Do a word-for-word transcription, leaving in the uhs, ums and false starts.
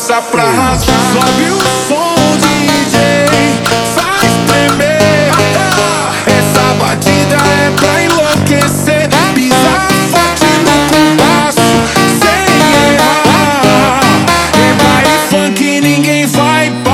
força pra arrasar. Sobe o som, D J, faz tremer. Essa batida é pra enlouquecer. Pisa forte no compasso, sem errar. É baile funk, ninguém vai